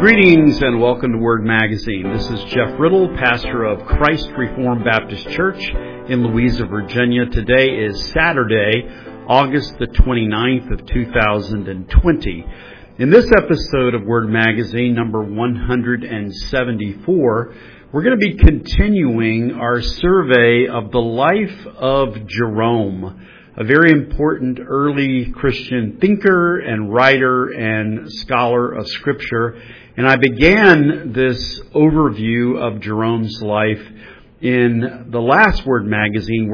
Greetings and welcome to Word Magazine. This is Jeff Riddle, pastor of Christ Reformed Baptist Church in Louisa, Virginia. Today is Saturday, August the 29th of 2020. In this episode of Word Magazine, number 174, we're going to be continuing our survey of the life of Jerome, a very important early Christian thinker and writer and scholar of Scripture. And I began this overview of Jerome's life in the last Word Magazine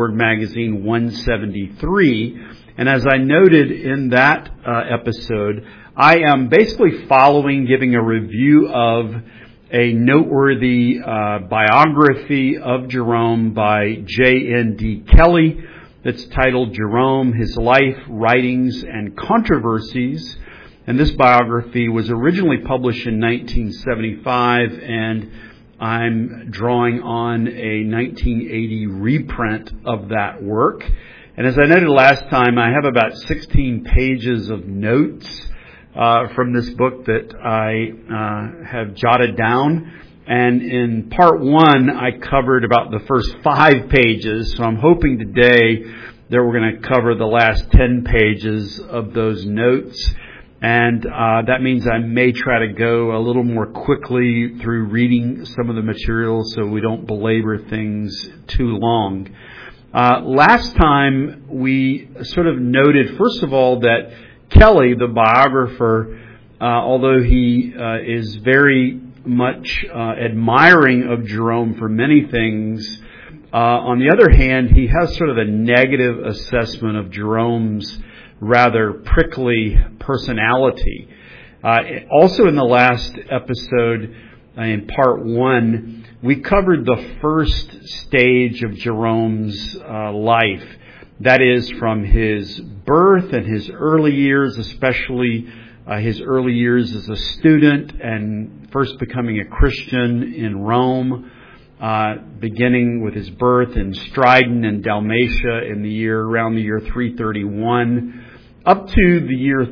173. And as I noted in that episode, I am basically giving a review of a noteworthy biography of Jerome by J.N.D. Kelly. That's titled Jerome, His Life, Writings, and Controversies. And this biography was originally published in 1975, and I'm drawing on a 1980 reprint of that work. And as I noted last time, I have about 16 pages of notes from this book that I have jotted down. And in part one, I covered about the first 5 pages. So I'm hoping today that we're going to cover the last 10 pages of those notes. And that means I may try to go a little more quickly through reading some of the material so we don't belabor things too long. Last time we sort of noted, first of all, that Kelly, the biographer, although he is very much admiring of Jerome for many things, on the other hand, he has sort of a negative assessment of Jerome's rather prickly personality. Also in the last episode, in part 1, we covered the first stage of Jerome's life. That is from his birth and his early years, especially his early years as a student and first becoming a Christian in Rome, beginning with his birth in Stridon and Dalmatia around the year 331, up to the year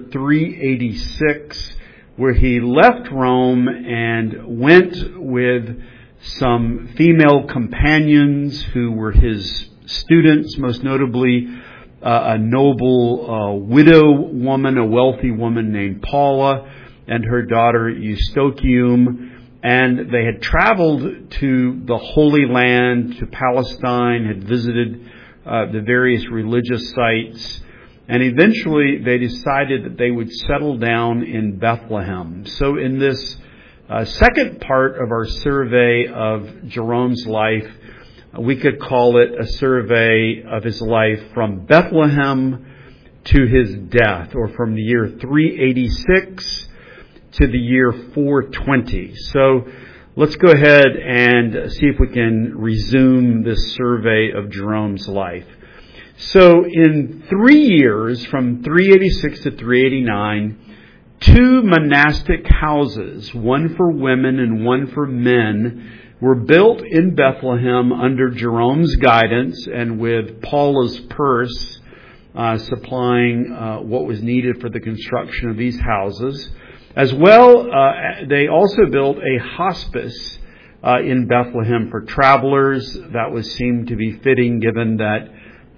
386, where he left Rome and went with some female companions who were his students, most notably a noble widow woman, a wealthy woman named Paula, and her daughter Eustochium. And they had traveled to the Holy Land, to Palestine, had visited the various religious sites, and eventually they decided that they would settle down in Bethlehem. So in this second part of our survey of Jerome's life, we could call it a survey of his life from Bethlehem to his death, or from the year 386 to the year 420. So let's go ahead and see if we can resume this survey of Jerome's life. So in 3 years, from 386 to 389, 2 monastic houses, one for women and one for men, were built in Bethlehem under Jerome's guidance and with Paula's purse supplying what was needed for the construction of these houses. As well, they also built a hospice in Bethlehem for travelers. That seemed to be fitting, given that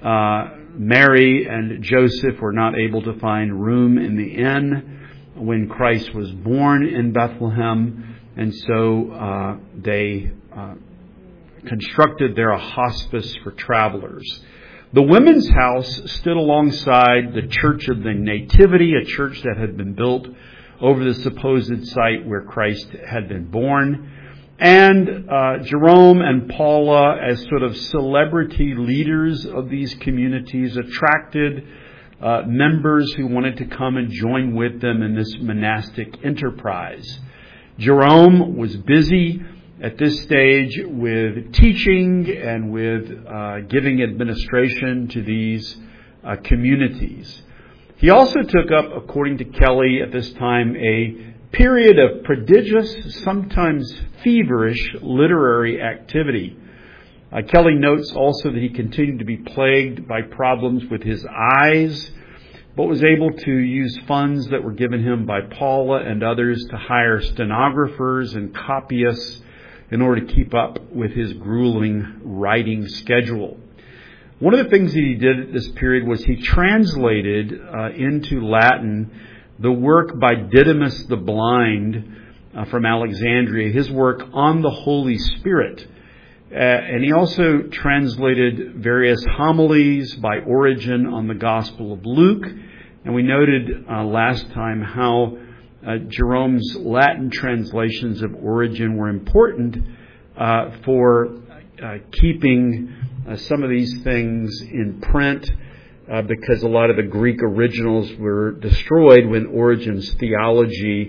Mary and Joseph were not able to find room in the inn when Christ was born in Bethlehem. And so they constructed there a hospice for travelers. The women's house stood alongside the Church of the Nativity, a church that had been built over the supposed site where Christ had been born. And Jerome and Paula, as sort of celebrity leaders of these communities, attracted members who wanted to come and join with them in this monastic enterprise. Jerome was busy at this stage with teaching and with giving administration to these communities. He also took up, according to Kelly at this time, a period of prodigious, sometimes feverish literary activity. Kelly notes also that he continued to be plagued by problems with his eyes, but was able to use funds that were given him by Paula and others to hire stenographers and copyists in order to keep up with his grueling writing schedule. One of the things that he did at this period was he translated into Latin the work by Didymus the Blind from Alexandria, his work on the Holy Spirit. And he also translated various homilies by Origen on the Gospel of Luke. And we noted last time how Jerome's Latin translations of Origen were important for keeping some of these things in print because a lot of the Greek originals were destroyed when Origen's theology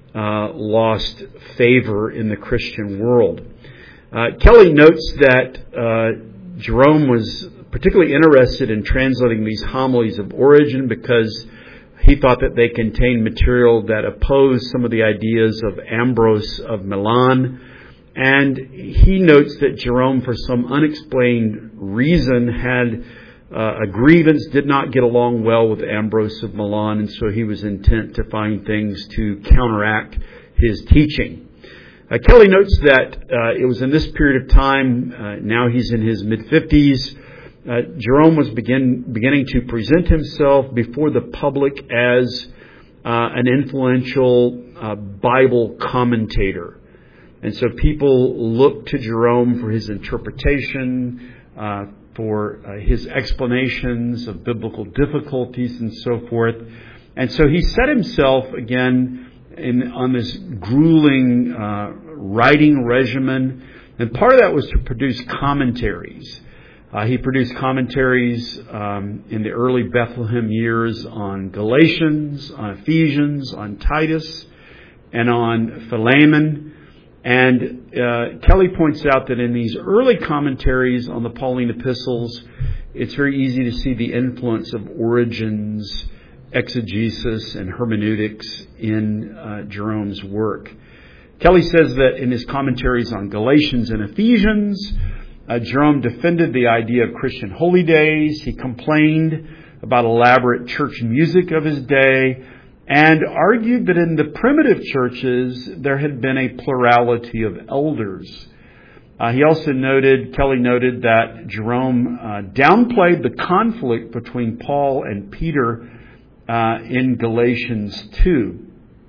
lost favor in the Christian world. Kelly notes that Jerome was particularly interested in translating these homilies of Origen because he thought that they contained material that opposed some of the ideas of Ambrose of Milan. And he notes that Jerome, for some unexplained reason, had a grievance, did not get along well with Ambrose of Milan, and so he was intent to find things to counteract his teaching. Kelly notes that it was in this period of time, now he's in his mid-50s, Jerome was beginning to present himself before the public as an influential Bible commentator. And so people looked to Jerome for his interpretation, for his explanations of biblical difficulties and so forth. And so he set himself again on this grueling writing regimen. And part of that was to produce commentaries. He produced commentaries in the early Bethlehem years on Galatians, on Ephesians, on Titus, and on Philemon. And Kelly points out that in these early commentaries on the Pauline epistles, it's very easy to see the influence of Origen's exegesis and hermeneutics in Jerome's work. Kelly says that in his commentaries on Galatians and Ephesians, Jerome defended the idea of Christian holy days. He complained about elaborate church music of his day and argued that in the primitive churches there had been a plurality of elders. Kelly noted that Jerome downplayed the conflict between Paul and Peter in Galatians 2.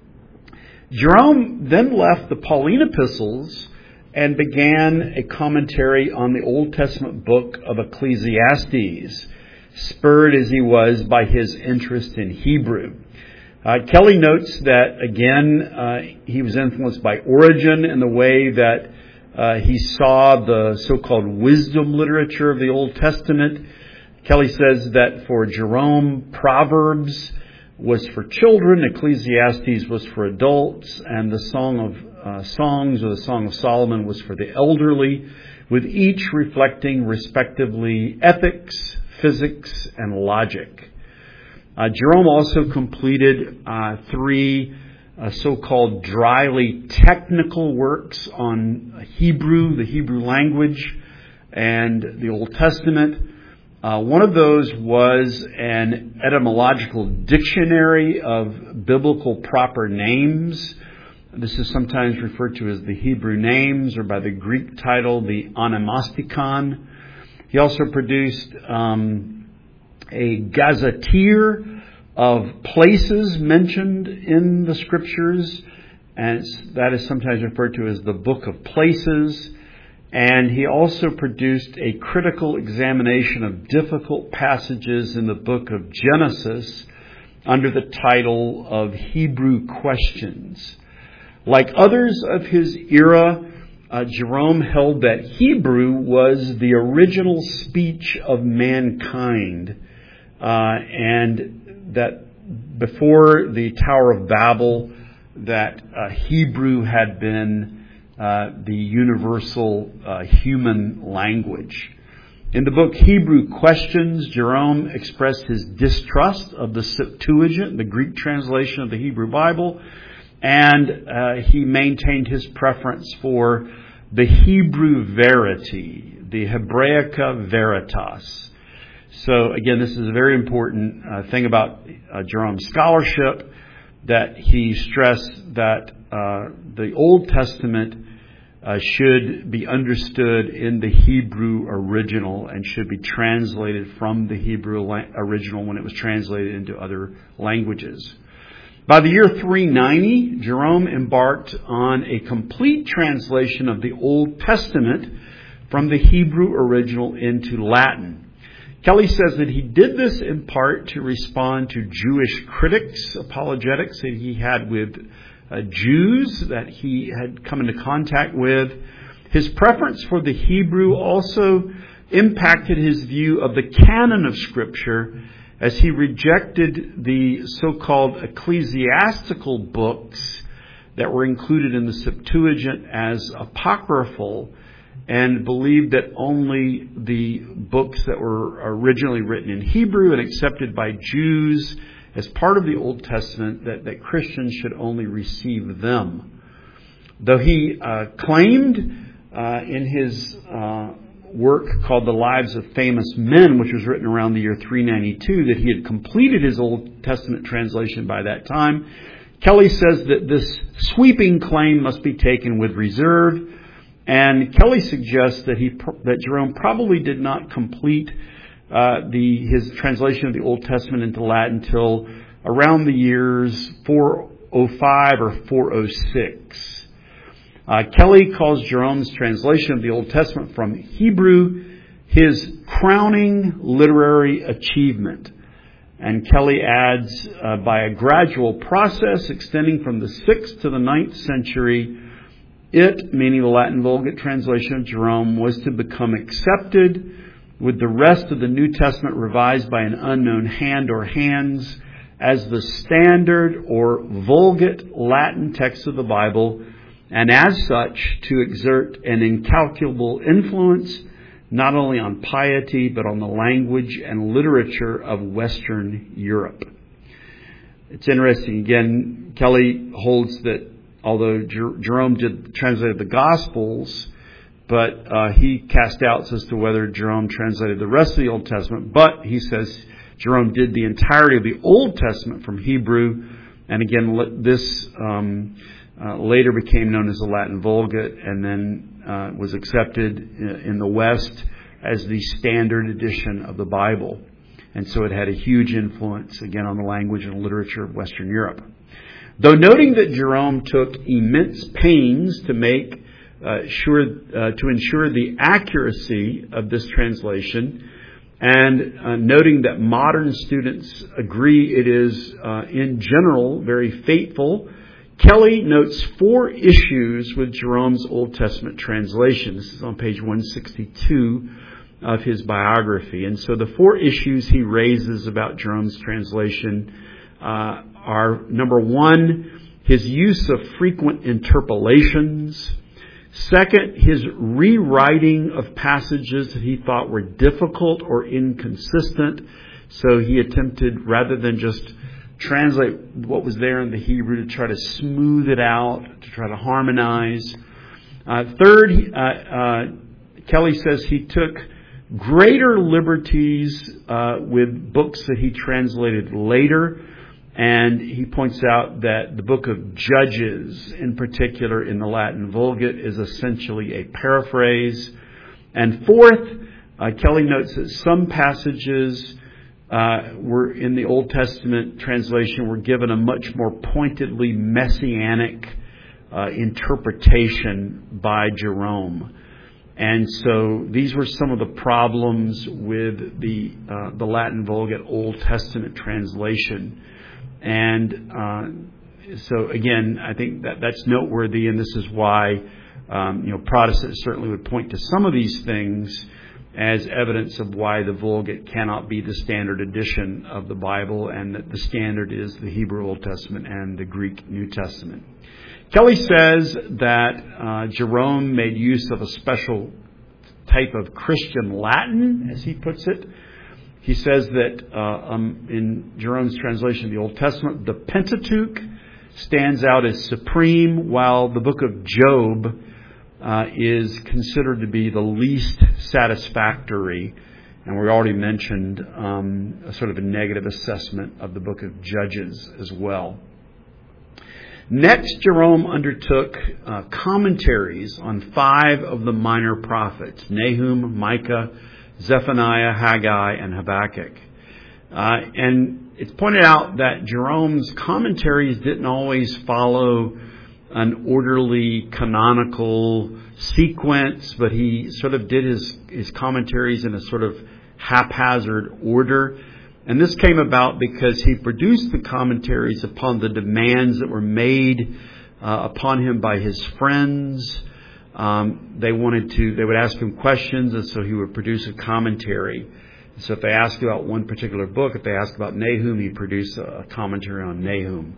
Jerome then left the Pauline epistles and began a commentary on the Old Testament book of Ecclesiastes, spurred as he was by his interest in Hebrew. Kelly notes that, again, he was influenced by Origen in the way that he saw the so-called wisdom literature of the Old Testament. Kelly says that for Jerome, Proverbs was for children, Ecclesiastes was for adults, and the Song of Songs, or the Song of Solomon, was for the elderly, with each reflecting respectively ethics, physics, and logic. Jerome also completed 3 so-called dryly technical works on Hebrew, the Hebrew language, and the Old Testament. One of those was an etymological dictionary of biblical proper names. This is sometimes referred to as the Hebrew names, or by the Greek title, the onomastikon. He also produced a gazetteer of places mentioned in the Scriptures, and that is sometimes referred to as the Book of Places. And he also produced a critical examination of difficult passages in the book of Genesis under the title of Hebrew Questions. Like others of his era, Jerome held that Hebrew was the original speech of mankind, and that before the Tower of Babel, that Hebrew had been the universal human language. In the book Hebrew Questions, Jerome expressed his distrust of the Septuagint, the Greek translation of the Hebrew Bible, and he maintained his preference for the Hebrew verity, the Hebraica Veritas. So again, this is a very important thing about Jerome's scholarship, that he stressed that the Old Testament should be understood in the Hebrew original and should be translated from the Hebrew original when it was translated into other languages. By the year 390, Jerome embarked on a complete translation of the Old Testament from the Hebrew original into Latin. Kelly says that he did this in part to respond to Jewish critics, apologetics that he had with Jews that he had come into contact with. His preference for the Hebrew also impacted his view of the canon of Scripture, as he rejected the so-called ecclesiastical books that were included in the Septuagint as apocryphal, and believed that only the books that were originally written in Hebrew and accepted by Jews as part of the Old Testament, that Christians should only receive them. Though he claimed in his work called The Lives of Famous Men, which was written around the year 392, that he had completed his Old Testament translation by that time, Kelly says that this sweeping claim must be taken with reserve, and Kelly suggests that Jerome probably did not complete his translation of the Old Testament into Latin until around the years 405 or 406. Kelly calls Jerome's translation of the Old Testament from Hebrew his crowning literary achievement. And Kelly adds, by a gradual process extending from the 6th to the 9th century, it, meaning the Latin Vulgate translation of Jerome, was to become accepted with the rest of the New Testament revised by an unknown hand or hands as the standard or Vulgate Latin text of the Bible, and as such to exert an incalculable influence not only on piety but on the language and literature of Western Europe. It's interesting, again, Kelly holds that although Jerome translated the Gospels, but he cast doubts as to whether Jerome translated the rest of the Old Testament. But he says Jerome did the entirety of the Old Testament from Hebrew. And again, this later became known as the Latin Vulgate, and then was accepted in the West as the standard edition of the Bible. And so it had a huge influence, again, on the language and literature of Western Europe. Though noting that Jerome took immense pains to make to ensure the accuracy of this translation, and noting that modern students agree it is in general very faithful, Kelly notes 4 issues with Jerome's Old Testament translation. This is on page 162 of his biography. And so the 4 issues he raises about Jerome's translation are, number 1, his use of frequent interpolations. Second, his rewriting of passages that he thought were difficult or inconsistent. So he attempted, rather than just translate what was there in the Hebrew, to try to smooth it out, to try to harmonize. Third, Kelly says he took greater liberties with books that he translated later. And he points out that the book of Judges, in particular in the Latin Vulgate, is essentially a paraphrase. And fourth, Kelly notes that some passages were in the Old Testament translation were given a much more pointedly messianic interpretation by Jerome. And so these were some of the problems with the Latin Vulgate Old Testament translation. And so again, I think that's noteworthy, and this is why Protestants certainly would point to some of these things as evidence of why the Vulgate cannot be the standard edition of the Bible, and that the standard is the Hebrew Old Testament and the Greek New Testament. Kelly says that Jerome made use of a special type of Christian Latin, as he puts it. He says that in Jerome's translation of the Old Testament, the Pentateuch stands out as supreme, while the book of Job is considered to be the least satisfactory. And we already mentioned a sort of a negative assessment of the book of Judges as well. Next, Jerome undertook commentaries on 5 of the minor prophets: Nahum, Micah, Zephaniah, Haggai, and Habakkuk. And it's pointed out that Jerome's commentaries didn't always follow an orderly canonical sequence, but he sort of did his commentaries in a sort of haphazard order. And this came about because he produced the commentaries upon the demands that were made upon him by his friends. They would ask him questions, and so he would produce a commentary. So if they asked about one particular book, if they asked about Nahum, he'd produce a commentary on Nahum.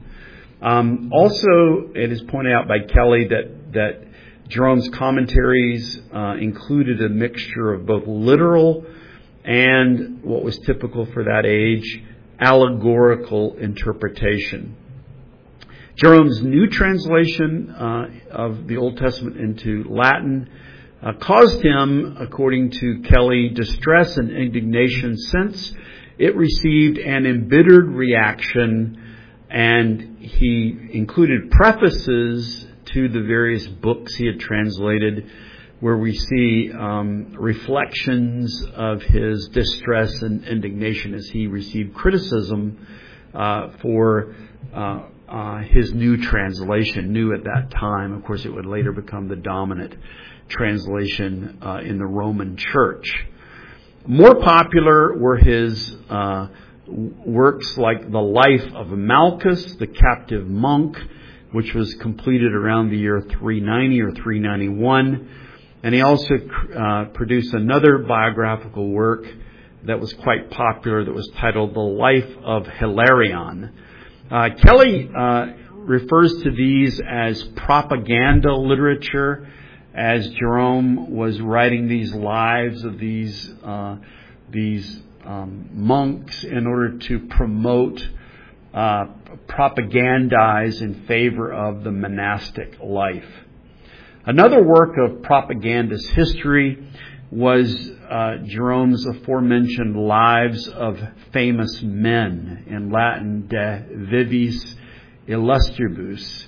Also, it is pointed out by Kelly that Jerome's commentaries included a mixture of both literal and what was typical for that age, allegorical interpretation. Jerome's new translation of the Old Testament into Latin caused him, according to Kelly, distress and indignation, since it received an embittered reaction, and he included prefaces to the various books he had translated, where we see reflections of his distress and indignation as he received criticism for his new translation, new at that time. Of course, it would later become the dominant translation in the Roman Church. More popular were his works like The Life of Malchus, the Captive Monk, which was completed around the year 390 or 391. And he also produced another biographical work that was quite popular that was titled The Life of Hilarion. Kelly refers to these as propaganda literature, as Jerome was writing these lives of these monks in order to promote, propagandize in favor of the monastic life. Another work of propagandist history was Jerome's aforementioned Lives of Famous Men, in Latin, De Vivis Illustribus.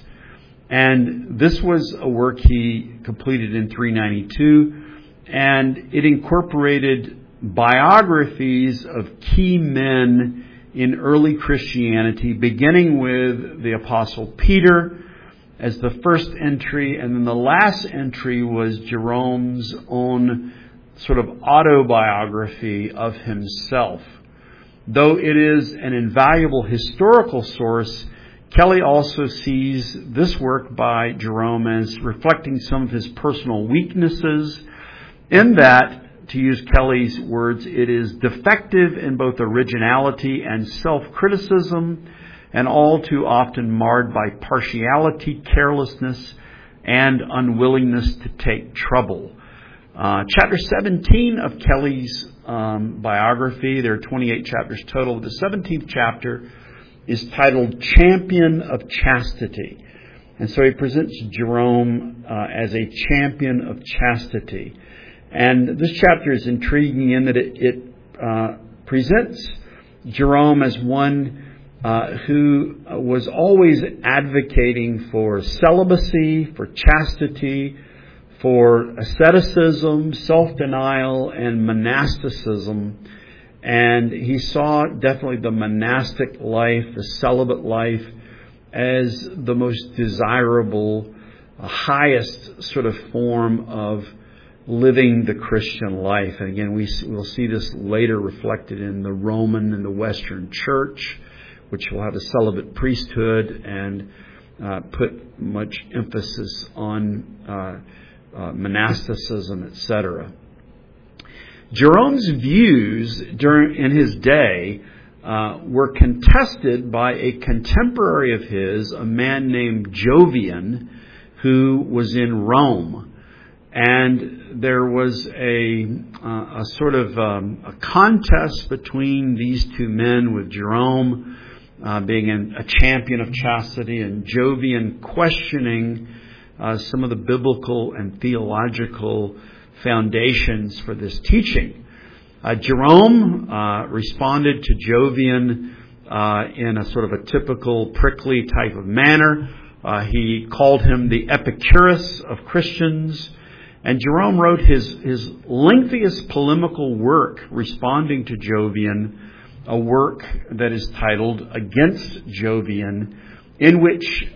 And this was a work he completed in 392, and it incorporated biographies of key men in early Christianity, beginning with the Apostle Peter as the first entry, and then the last entry was Jerome's own sort of autobiography of himself. Though it is an invaluable historical source, Kelly also sees this work by Jerome as reflecting some of his personal weaknesses, in that, to use Kelly's words, it is defective in both originality and self-criticism, and all too often marred by partiality, carelessness, and unwillingness to take trouble. Chapter 17 of Kelly's biography, there are 28 chapters total. The 17th chapter is titled Champion of Chastity. And so he presents Jerome as a champion of chastity. And this chapter is intriguing in that it presents Jerome as one who was always advocating for celibacy, for chastity, for asceticism, self-denial, and monasticism. And he saw definitely the monastic life, the celibate life, as the most desirable, highest sort of form of living the Christian life. And again, we'll see this later reflected in the Roman and the Western Church, which will have a celibate priesthood and put much emphasis on monasticism, etc. Jove's views in his day were contested by a contemporary of his, a man named Jovian, who was in Rome. And there was a sort of a contest between these two men, with Jerome being a champion of chastity and Jovian questioning some of the biblical and theological foundations for this teaching. Jerome responded to Jovian in a sort of a typical prickly type of manner. He called him the Epicurus of Christians. And Jerome wrote his lengthiest polemical work responding to Jovian, a work that is titled Against Jovian, in which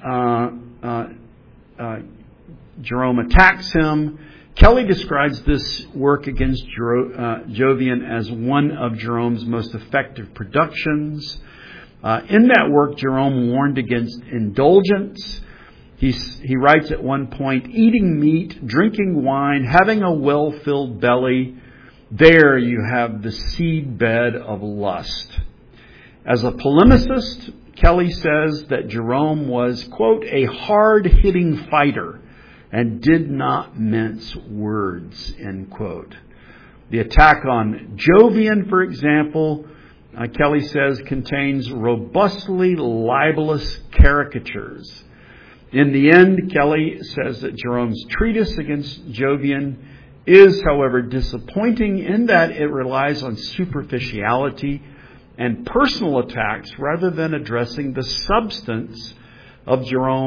Jerome attacks him. Kelly describes this work against Jovian as one of Jerome's most effective productions. In that work, Jerome warned against indulgence. He writes at one point, eating meat, drinking wine, having a well-filled belly, there you have the seedbed of lust. As a polemicist, Kelly says that Jerome was, quote, a hard-hitting fighter and did not mince words, end quote. The attack on Jovian, for example, Kelly says, contains robustly libelous caricatures. In the end, Kelly says that Jerome's treatise against Jovian is, however, disappointing in that it relies on superficiality and personal attacks rather than addressing the substance of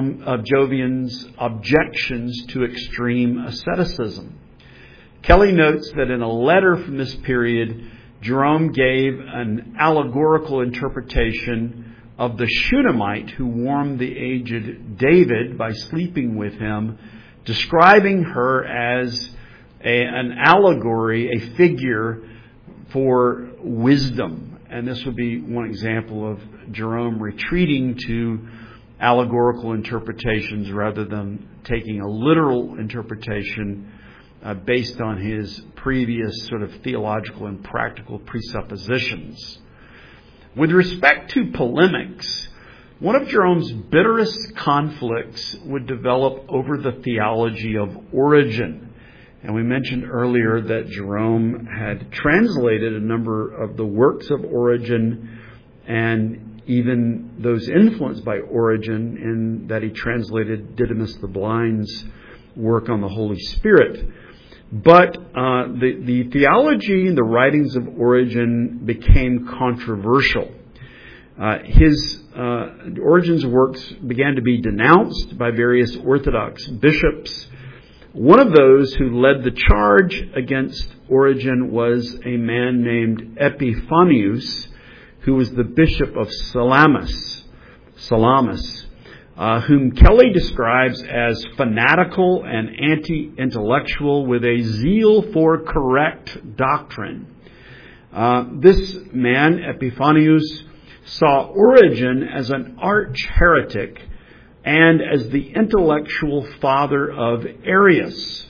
Jovian's objections to extreme asceticism. Kelly notes that in a letter from this period, Jerome gave an allegorical interpretation of the Shunammite who warmed the aged David by sleeping with him, describing her as an allegory, a figure for wisdom. And this would be one example of Jerome retreating to allegorical interpretations rather than taking a literal interpretation based on his previous sort of theological and practical presuppositions. With respect to polemics, one of Jerome's bitterest conflicts would develop over the theology of Origen. And we mentioned earlier that Jerome had translated a number of the works of Origen and even those influenced by Origen, in that he translated Didymus the Blind's work on the Holy Spirit. But the theology and the writings of Origen became controversial. Origen's works began to be denounced by various Orthodox bishops. One of those who led the charge against Origen was a man named Epiphanius, who was the bishop of Salamis, whom Kelly describes as fanatical and anti-intellectual with a zeal for correct doctrine. This man, Epiphanius, saw Origen as an arch-heretic and as the intellectual father of Arius.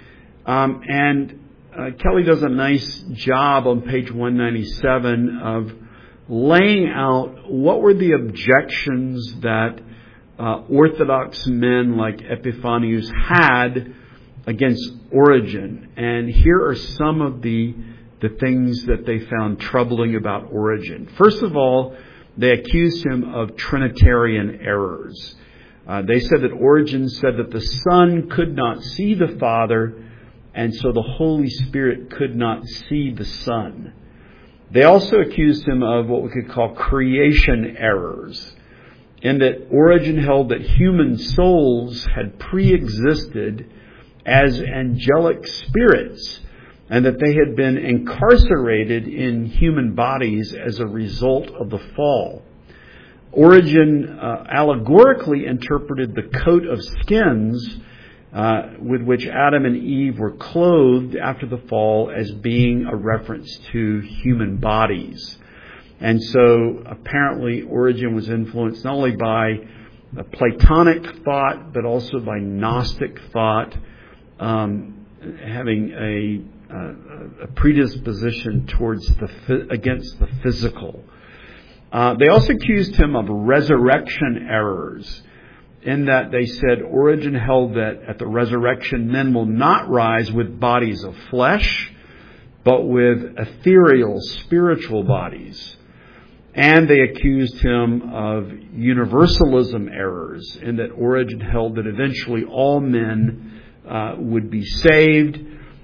Kelly does a nice job on page 197 of laying out what were the objections that Orthodox men like Epiphanius had against Origen. And here are some of the things that they found troubling about Origen. First of all, they accused him of Trinitarian errors. They said that Origen said that the Son could not see the Father, and so the Holy Spirit could not see the Son. They also accused him of what we could call creation errors, in that Origen held that human souls had pre-existed as angelic spirits, and that they had been incarcerated in human bodies as a result of the fall. Origen allegorically interpreted the coat of skins with which Adam and Eve were clothed after the fall as being a reference to human bodies. And so apparently Origen was influenced not only by Platonic thought, but also by Gnostic thought, having a predisposition towards against the physical. They also accused him of resurrection errors, in that they said Origen held that at the resurrection men will not rise with bodies of flesh, but with ethereal spiritual bodies. And they accused him of universalism errors, in that Origen held that eventually all men would be saved,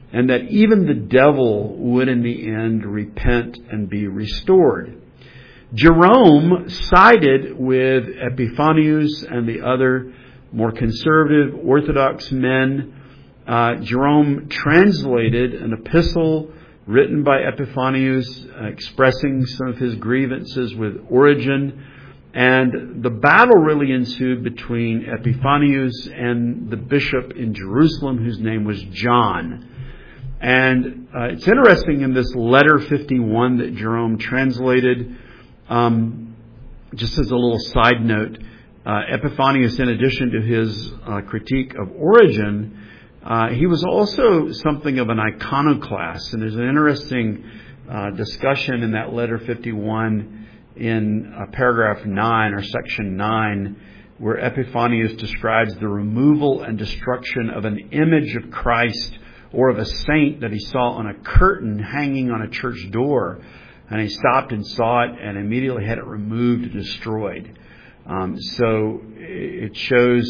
and that even the devil would in the end repent and be restored. Jerome sided with Epiphanius and the other more conservative Orthodox men. Jerome translated an epistle written by Epiphanius expressing some of his grievances with Origen. And the battle really ensued between Epiphanius and the bishop in Jerusalem, whose name was John. And it's interesting in this letter 51 that Jerome translated, just as a little side note, Epiphanius, in addition to his critique of Origen, he was also something of an iconoclast. And there's an interesting discussion in that letter 51 in paragraph 9 or section 9, where Epiphanius describes the removal and destruction of an image of Christ or of a saint that he saw on a curtain hanging on a church door. And he stopped and saw it and immediately had it removed and destroyed. So it shows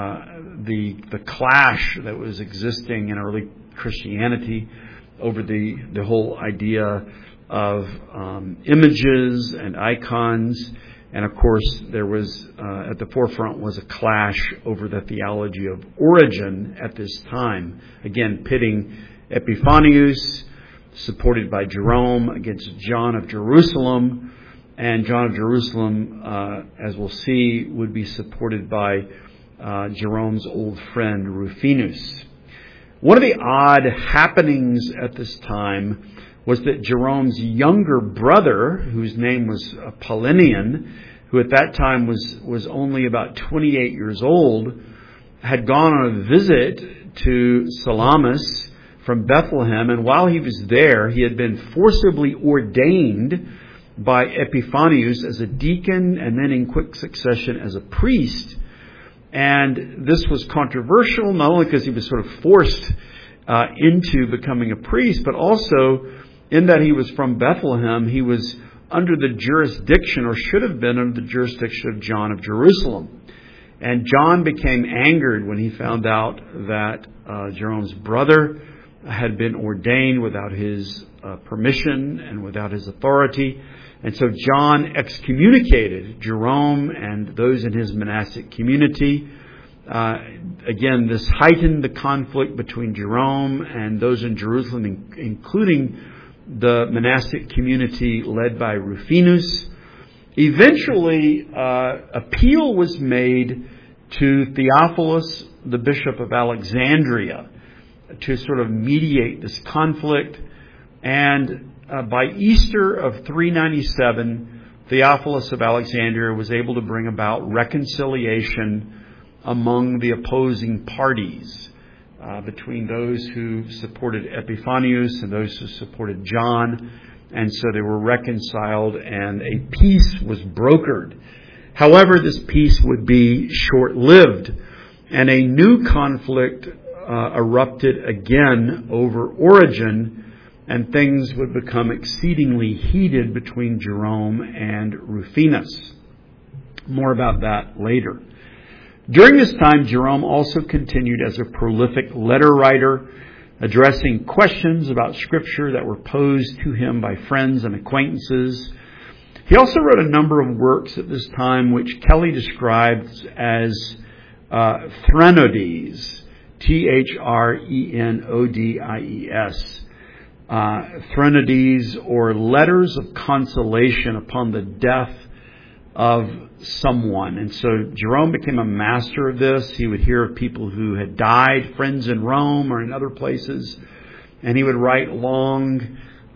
the clash that was existing in early Christianity over the whole idea of images and icons. And of course, there was at the forefront was a clash over the theology of Origen at this time. Again, pitting Epiphanius, supported by Jerome, against John of Jerusalem. And John of Jerusalem, as we'll see, would be supported by Jerome's old friend Rufinus. One of the odd happenings at this time was that Jerome's younger brother, whose name was Polynian, who at that time was only about 28 years old, had gone on a visit to Salamis from Bethlehem, and while he was there, he had been forcibly ordained by Epiphanius as a deacon and then in quick succession as a priest. And this was controversial, not only because he was sort of forced into becoming a priest, but also in that he was from Bethlehem, he was under the jurisdiction, or should have been under the jurisdiction, of John of Jerusalem. And John became angered when he found out that Jerome's brother had been ordained without his permission and without his authority. And so John excommunicated Jerome and those in his monastic community. Again, this heightened the conflict between Jerome and those in Jerusalem, including the monastic community led by Rufinus. Eventually, appeal was made to Theophilus, the bishop of Alexandria, to sort of mediate this conflict. And by Easter of 397, Theophilus of Alexandria was able to bring about reconciliation among the opposing parties, between those who supported Epiphanius and those who supported John. And so they were reconciled and a peace was brokered. However, this peace would be short-lived, and a new conflict erupted again over Origen, and things would become exceedingly heated between Jerome and Rufinus. More about that later. During this time, Jerome also continued as a prolific letter writer, addressing questions about Scripture that were posed to him by friends and acquaintances. He also wrote a number of works at this time, which Kelly describes as Threnodies, Threnodies, Threnodies, or letters of consolation upon the death of someone. And so Jerome became a master of this. He would hear of people who had died, friends in Rome or in other places, and he would write long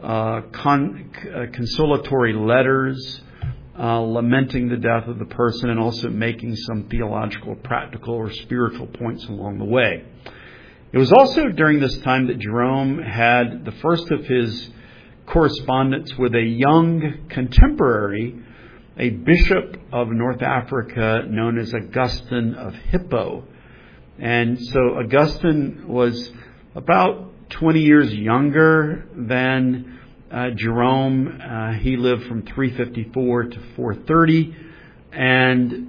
consolatory letters lamenting the death of the person and also making some theological, practical, or spiritual points along the way. It was also during this time that Jerome had the first of his correspondence with a young contemporary, a bishop of North Africa known as Augustine of Hippo. And so Augustine was about 20 years younger than Jerome. He lived from 354 to 430. And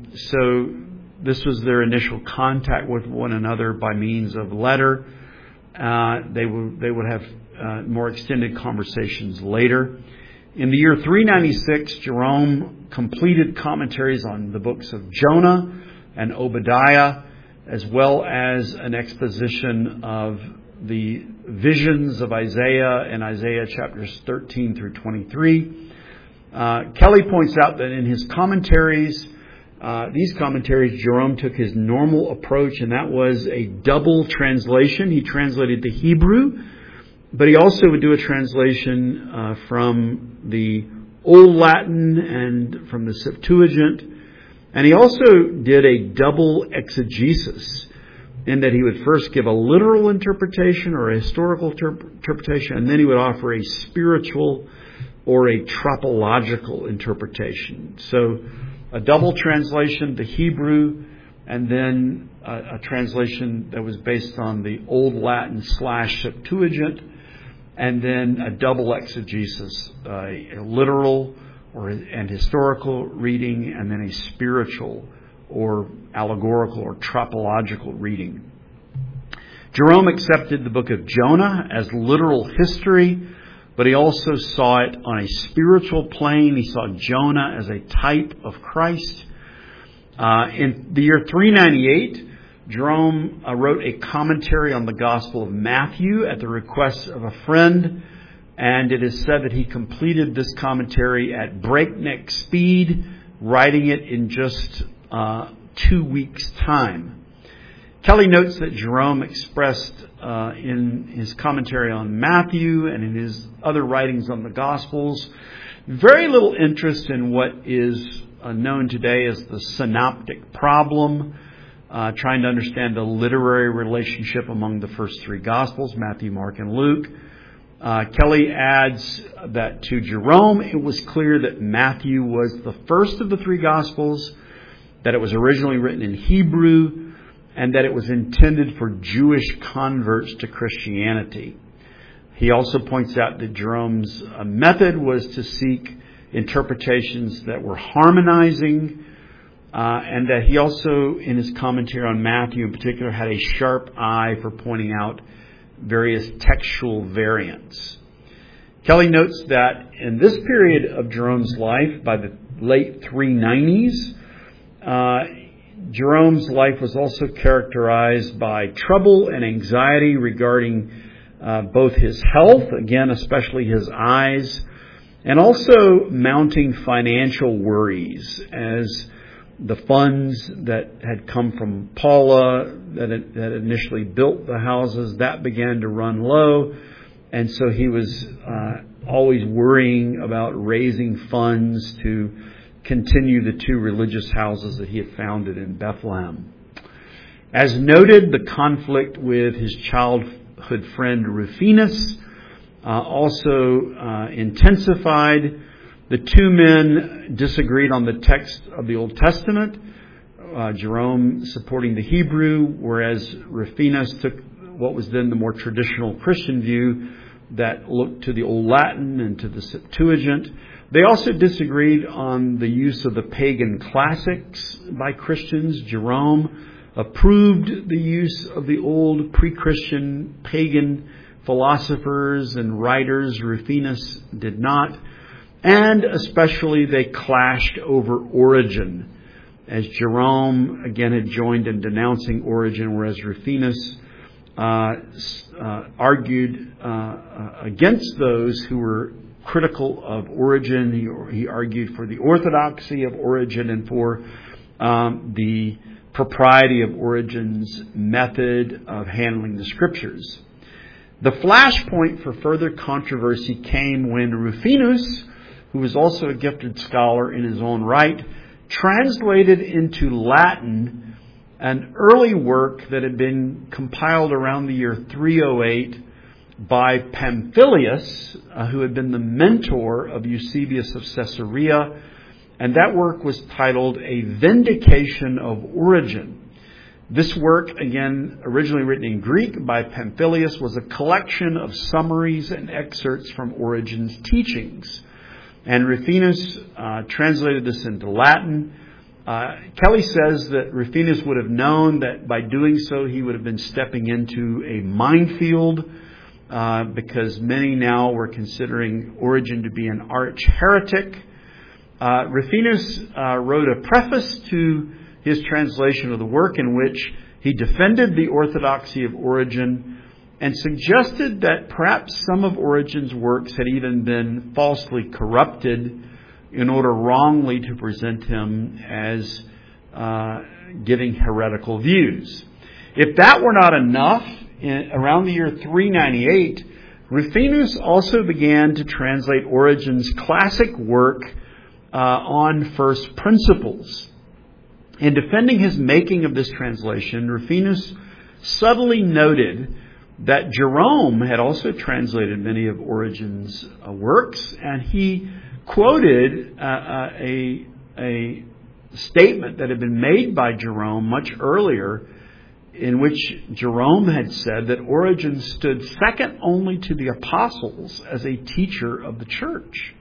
so this was their initial contact with one another by means of letter. They would have more extended conversations later. In the year 396, Jerome completed commentaries on the books of Jonah and Obadiah, as well as an exposition of the visions of Isaiah and Isaiah chapters 13 through 23. Kelly points out that in his commentaries, these commentaries, Jerome took his normal approach, and that was a double translation. He translated the Hebrew, but he also would do a translation from the Old Latin and from the Septuagint. And he also did a double exegesis, in that he would first give a literal interpretation or a historical interpretation, and then he would offer a spiritual or a tropological interpretation. So a double translation, the Hebrew, and then a translation that was based on the Old Latin / Septuagint, and then a double exegesis, a literal and historical reading, and then a spiritual or allegorical or tropological reading. Jerome accepted the book of Jonah as literal history, but he also saw it on a spiritual plane. He saw Jonah as a type of Christ. In the year 398, Jerome wrote a commentary on the Gospel of Matthew at the request of a friend, and it is said that he completed this commentary at breakneck speed, writing it in just 2 weeks' time. Kelly notes that Jerome expressed in his commentary on Matthew and in his other writings on the Gospels very little interest in what is known today as the synoptic problem, trying to understand the literary relationship among the first 3 Gospels, Matthew, Mark, and Luke. Kelly adds that to Jerome, it was clear that Matthew was the first of the 3 Gospels, that it was originally written in Hebrew, and that it was intended for Jewish converts to Christianity. He also points out that Jerome's method was to seek interpretations that were harmonizing, and that he also, in his commentary on Matthew in particular, had a sharp eye for pointing out various textual variants. Kelly notes that in this period of Jerome's life, by the late 390s, Jerome's life was also characterized by trouble and anxiety regarding both his health, again, especially his eyes, and also mounting financial worries as the funds that had come from Paula that initially built the houses, that began to run low. And so he was always worrying about raising funds to continue the 2 religious houses that he had founded in Bethlehem. As noted, the conflict with his childhood friend Rufinus also intensified. The 2 men disagreed on the text of the Old Testament, Jerome supporting the Hebrew, whereas Rufinus took what was then the more traditional Christian view that looked to the Old Latin and to the Septuagint. They also disagreed on the use of the pagan classics by Christians. Jerome approved the use of the old pre-Christian pagan philosophers and writers. Rufinus did not. And especially they clashed over Origen, as Jerome again had joined in denouncing Origen, whereas Rufinus argued against those who were critical of Origen. He argued for the orthodoxy of Origen and for the propriety of Origen's method of handling the Scriptures. The flashpoint for further controversy came when Rufinus, who was also a gifted scholar in his own right, translated into Latin an early work that had been compiled around the year 308 by Pamphilus, who had been the mentor of Eusebius of Caesarea, and that work was titled A Vindication of Origen. This work, again, originally written in Greek by Pamphilus, was a collection of summaries and excerpts from Origen's teachings. And Rufinus translated this into Latin, Kelly says that Rufinus would have known that by doing so he would have been stepping into a minefield, because many now were considering Origen to be an arch heretic. Rufinus wrote a preface to his translation of the work in which he defended the orthodoxy of Origen and suggested that perhaps some of Origen's works had even been falsely corrupted in order wrongly to present him as giving heretical views. If that were not enough, around the year 398, Rufinus also began to translate Origen's classic work on first principles. In defending his making of this translation, Rufinus subtly noted that Jerome had also translated many of Origen's works, and he quoted a statement that had been made by Jerome much earlier, in which Jerome had said that Origen stood second only to the apostles as a teacher of the church.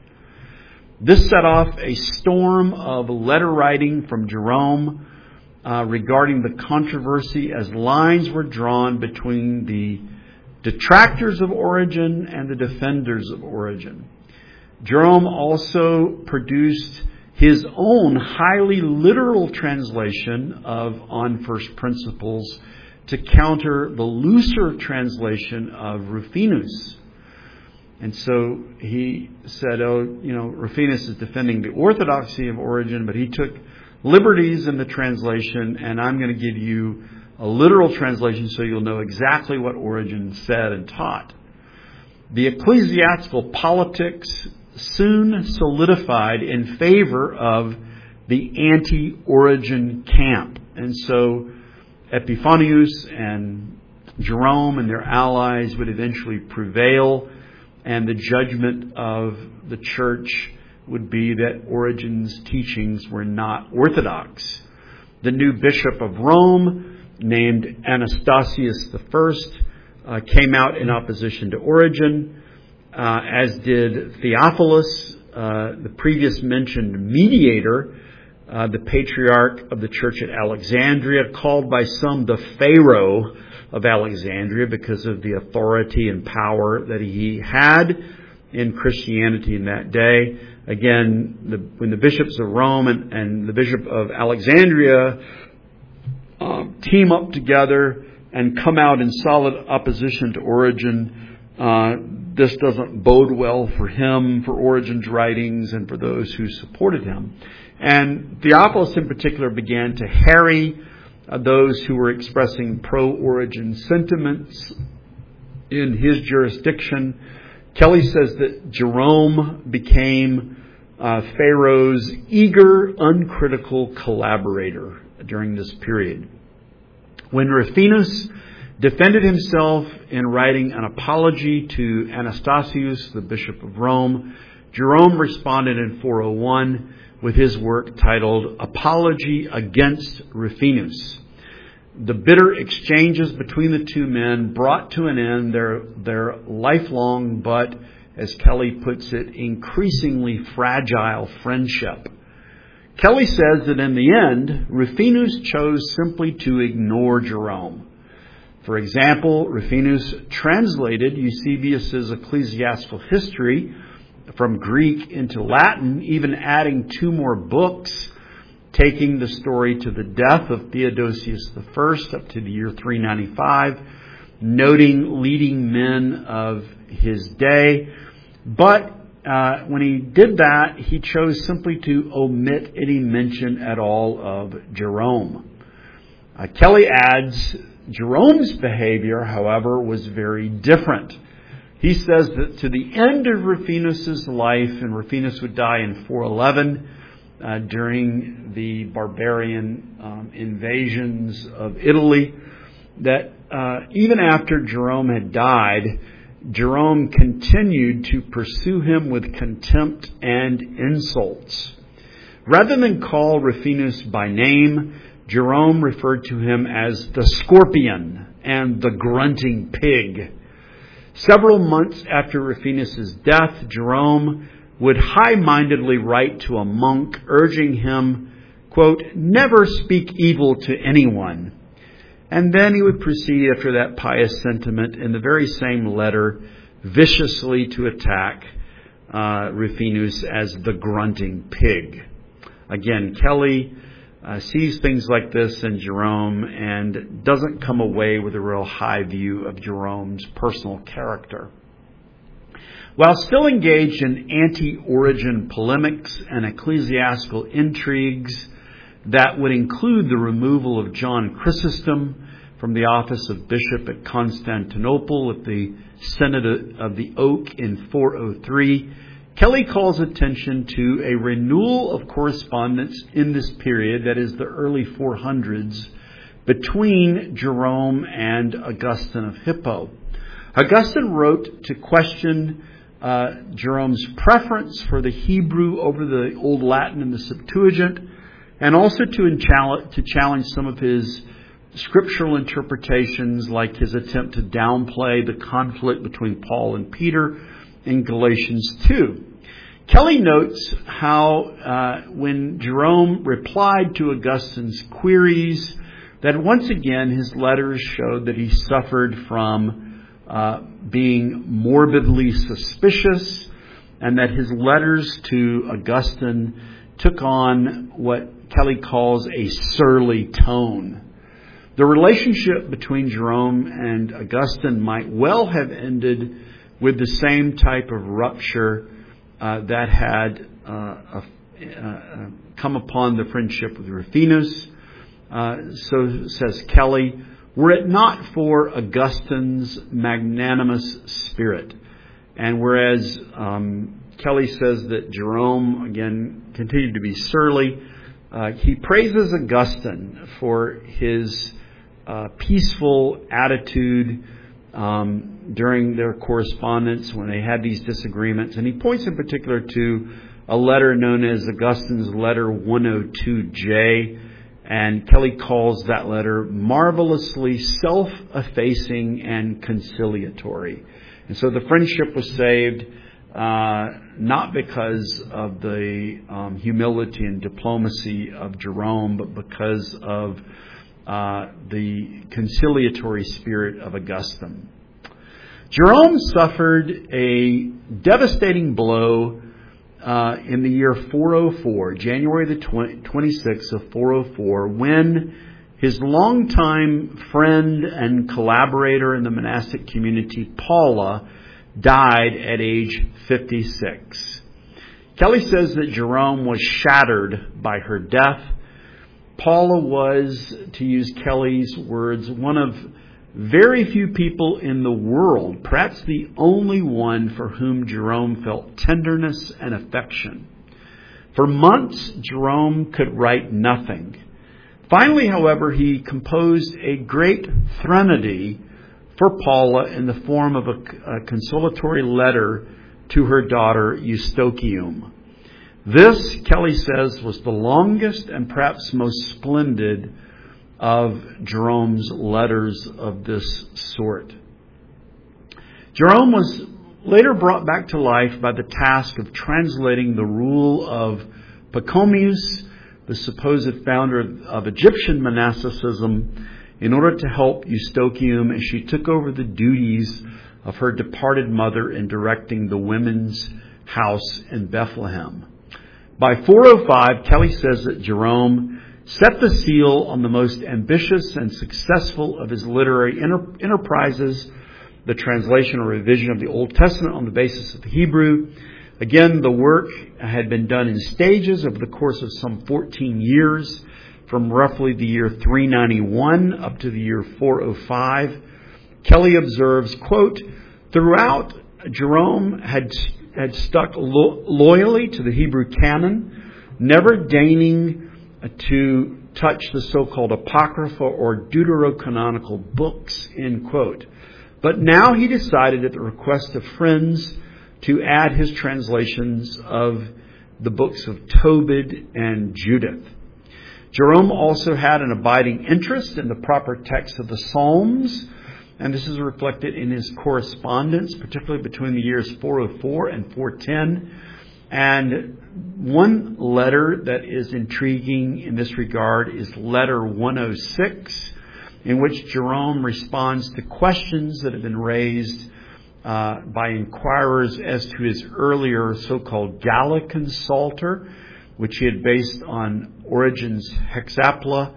This set off a storm of letter writing from Jerome regarding the controversy, as lines were drawn between the detractors of Origen and the defenders of Origen. Jerome also produced his own highly literal translation of On First Principles to counter the looser translation of Rufinus. And so he said, Rufinus is defending the orthodoxy of Origen, but he took liberties in the translation, and I'm going to give you a literal translation so you'll know exactly what Origen said and taught. The ecclesiastical politics soon solidified in favor of the anti-Origen camp. And so Epiphanius and Jerome and their allies would eventually prevail, and the judgment of the church would be that Origen's teachings were not orthodox. The new bishop of Rome, named Anastasius I, came out in opposition to Origen, as did Theophilus, the previous mentioned mediator, the patriarch of the church at Alexandria, called by some the Pharaoh of Alexandria because of the authority and power that he had in Christianity in that day. Again, when the bishops of Rome and the bishop of Alexandria team up together and come out in solid opposition to Origen, this doesn't bode well for him, for Origen's writings, and for those who supported him. And Theophilus in particular began to harry those who were expressing pro-Origen sentiments in his jurisdiction. Kelly says that Jerome became Pharaoh's eager, uncritical collaborator during this period. When Rufinus defended himself in writing an apology to Anastasius, the Bishop of Rome, Jerome responded in 401 with his work titled Apology Against Rufinus. The bitter exchanges between the two men brought to an end their lifelong but, as Kelly puts it, increasingly fragile friendship. Kelly says that in the end, Rufinus chose simply to ignore Jerome. For example, Rufinus translated Eusebius's Ecclesiastical History from Greek into Latin, even adding 2 more books, taking the story to the death of Theodosius I up to the year 395, noting leading men of his day. But when he did that, he chose simply to omit any mention at all of Jerome. Kelly adds, Jerome's behavior, however, was very different. He says that to the end of Rufinus' life, and Rufinus would die in 411 during the barbarian invasions of Italy, that even after Jerome had died, Jerome continued to pursue him with contempt and insults. Rather than call Rufinus by name, Jerome referred to him as the scorpion and the grunting pig. Several months after Rufinus' death, Jerome would high-mindedly write to a monk urging him quote, "Never speak evil to anyone." And then he would proceed after that pious sentiment in the very same letter viciously to attack Rufinus as the grunting pig. Again, Kelly sees things like this in Jerome and doesn't come away with a real high view of Jerome's personal character. While still engaged in anti-Origen polemics and ecclesiastical intrigues that would include the removal of John Chrysostom from the office of bishop at Constantinople at the Synod of the Oak in 403, Kelly calls attention to a renewal of correspondence in this period, that is the early 400s, between Jerome and Augustine of Hippo. Augustine wrote to question Jerome's preference for the Hebrew over the Old Latin in the Septuagint, and also to challenge some of his scriptural interpretations, like his attempt to downplay the conflict between Paul and Peter in Galatians 2. Kelly notes how when Jerome replied to Augustine's queries, that once again his letters showed that he suffered from being morbidly suspicious, and that his letters to Augustine took on what Kelly calls a surly tone. The relationship between Jerome and Augustine might well have ended with the same type of rupture that had come upon the friendship with Rufinus. So says Kelly, were it not for Augustine's magnanimous spirit. And whereas Kelly says that Jerome, again, continued to be surly, he praises Augustine for his peaceful attitude during their correspondence when they had these disagreements. And he points in particular to a letter known as Augustine's Letter 102J. And Kelly calls that letter marvelously self-effacing and conciliatory. And so the friendship was saved not because of the humility and diplomacy of Jerome, but because of the conciliatory spirit of Augustine. Jerome suffered a devastating blow in the year 404, January the 26th of 404, when his longtime friend and collaborator in the monastic community, Paula, died at age 56. Kelly says that Jerome was shattered by her death. Paula was, to use Kelly's words, one of very few people in the world, perhaps the only one for whom Jerome felt tenderness and affection. For months, Jerome could write nothing. Finally, however, he composed a great threnody for Paula in the form of a consolatory letter to her daughter Eustochium. This, Kelly says, was the longest and perhaps most splendid of Jerome's letters of this sort. Jerome was later brought back to life by the task of translating the rule of Pachomius, the supposed founder of Egyptian monasticism, in order to help Eustochium as she took over the duties of her departed mother in directing the women's house in Bethlehem. By 405, Kelly says that Jerome set the seal on the most ambitious and successful of his literary enterprises, the translation or revision of the Old Testament on the basis of the Hebrew. Again, the work had been done in stages over the course of some 14 years, from roughly the year 391 up to the year 405. Kelly observes, quote, throughout, Jerome had stuck loyally to the Hebrew canon, never deigning to touch the so-called Apocrypha or Deuterocanonical books, end quote. But now he decided at the request of friends to add his translations of the books of Tobit and Judith. Jerome also had an abiding interest in the proper text of the Psalms, and this is reflected in his correspondence, particularly between the years 404 and 410. And one letter that is intriguing in this regard is letter 106, in which Jerome responds to questions that have been raised by inquirers as to his earlier so-called Gallican Psalter, which he had based on Origen's Hexapla,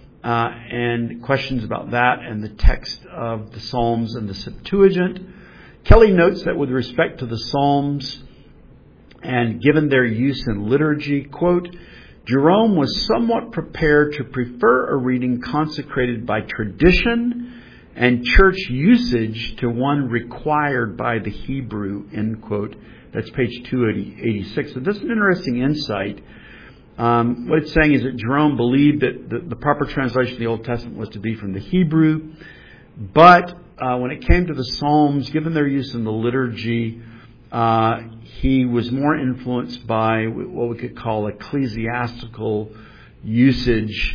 and questions about that and the text of the Psalms and the Septuagint. Kelly notes that with respect to the Psalms and given their use in liturgy, quote, Jerome was somewhat prepared to prefer a reading consecrated by tradition and church usage to one required by the Hebrew, end quote. That's page 286. So this is an interesting insight. What it's saying is that Jerome believed that the proper translation of the Old Testament was to be from the Hebrew, but when it came to the Psalms, given their use in the liturgy, he was more influenced by what we could call ecclesiastical usage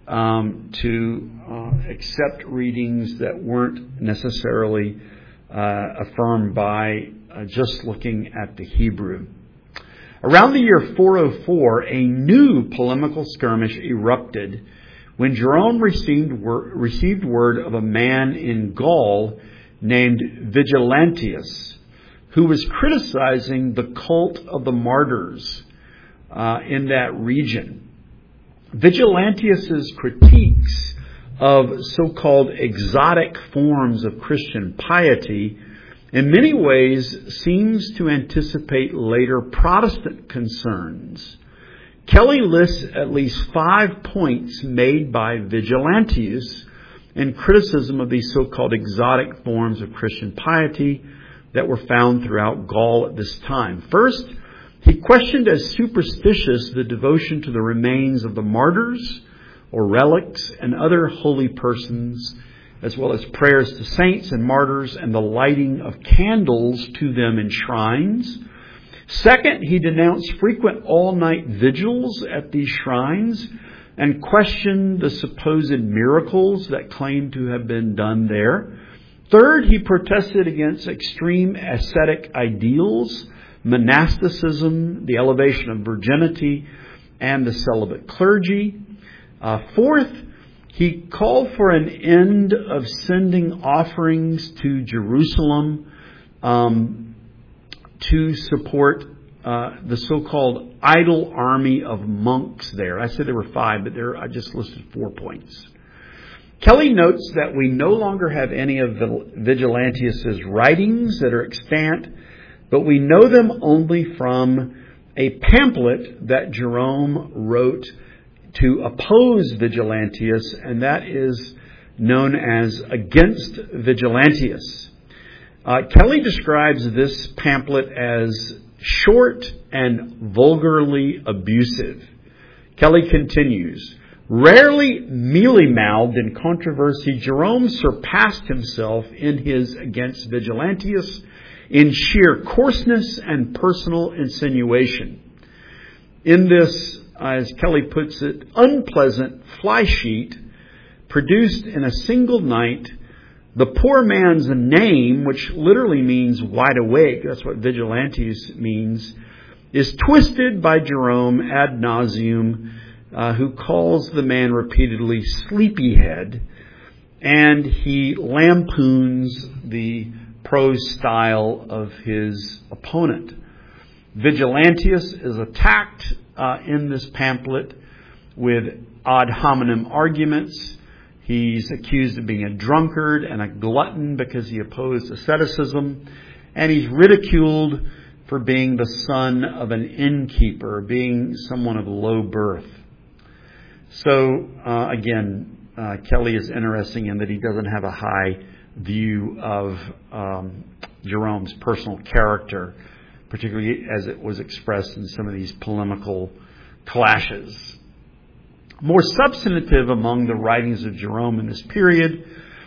to accept readings that weren't necessarily affirmed by just looking at the Hebrew. Around the year 404, a new polemical skirmish erupted when Jerome received word of a man in Gaul named Vigilantius, who was criticizing the cult of the martyrs in that region. Vigilantius's critiques of so-called exotic forms of Christian piety in many ways seems to anticipate later Protestant concerns. Kelly lists at least 5 points made by Vigilantius in criticism of these so-called exotic forms of Christian piety that were found throughout Gaul at this time. First, he questioned as superstitious the devotion to the remains of the martyrs or relics and other holy persons, as well as prayers to saints and martyrs and the lighting of candles to them in shrines. Second, he denounced frequent all-night vigils at these shrines and questioned the supposed miracles that claimed to have been done there. Third, he protested against extreme ascetic ideals, monasticism, the elevation of virginity, and the celibate clergy. Fourth, he called for an end of sending offerings to Jerusalem to support the so-called idol army of monks there. I said there were 5, but I just listed 4 points. Kelly notes that we no longer have any of Vigilantius's writings that are extant, but we know them only from a pamphlet that Jerome wrote to oppose Vigilantius, and that is known as Against Vigilantius. Kelly describes this pamphlet as short and vulgarly abusive. Kelly continues, rarely mealy-mouthed in controversy, Jerome surpassed himself in his Against Vigilantius in sheer coarseness and personal insinuation. In this, as Kelly puts it, unpleasant fly sheet produced in a single night, the poor man's name, which literally means wide awake, that's what Vigilantius means, is twisted by Jerome ad nauseum, who calls the man repeatedly sleepyhead, and he lampoons the prose style of his opponent. Vigilantius is attacked in this pamphlet with ad hominem arguments. He's accused of being a drunkard and a glutton because he opposed asceticism. And he's ridiculed for being the son of an innkeeper, being someone of low birth. So, again, Kelly is interesting in that he doesn't have a high view of Jerome's personal character, particularly as it was expressed in some of these polemical clashes. More substantive among the writings of Jerome in this period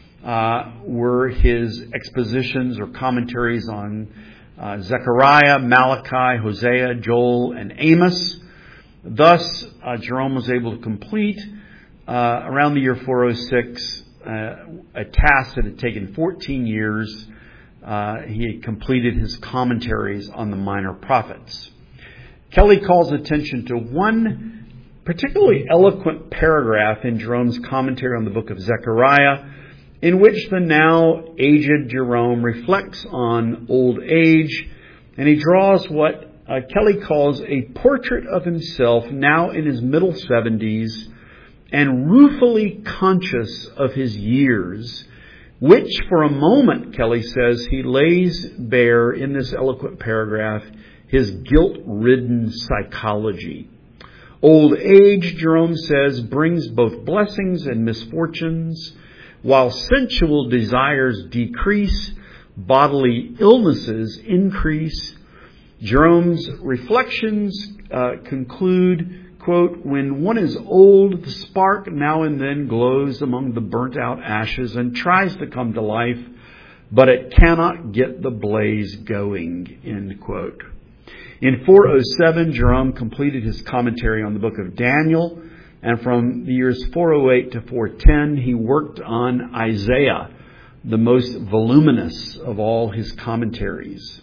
were his expositions or commentaries on Zechariah, Malachi, Hosea, Joel, and Amos. Thus, Jerome was able to complete, around the year 406, a task that had taken 14 years. He had completed his commentaries on the minor prophets. Kelly calls attention to one particularly eloquent paragraph in Jerome's commentary on the book of Zechariah, in which the now aged Jerome reflects on old age, and he draws what Kelly calls a portrait of himself now in his middle 70s and ruefully conscious of his years, which for a moment, Kelly says, he lays bare in this eloquent paragraph, his guilt-ridden psychology. Old age, Jerome says, brings both blessings and misfortunes. While sensual desires decrease, bodily illnesses increase. Jerome's reflections conclude, quote, when one is old, the spark now and then glows among the burnt-out ashes and tries to come to life, but it cannot get the blaze going, end quote. In 407, Jerome completed his commentary on the book of Daniel, and from the years 408 to 410, he worked on Isaiah, the most voluminous of all his commentaries.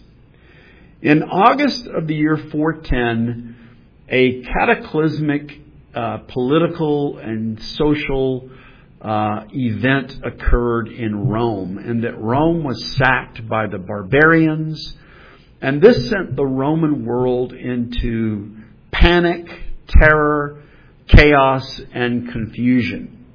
In August of the year 410, a cataclysmic political and social event occurred in Rome, and that Rome was sacked by the barbarians, and this sent the Roman world into panic, terror, chaos, and confusion.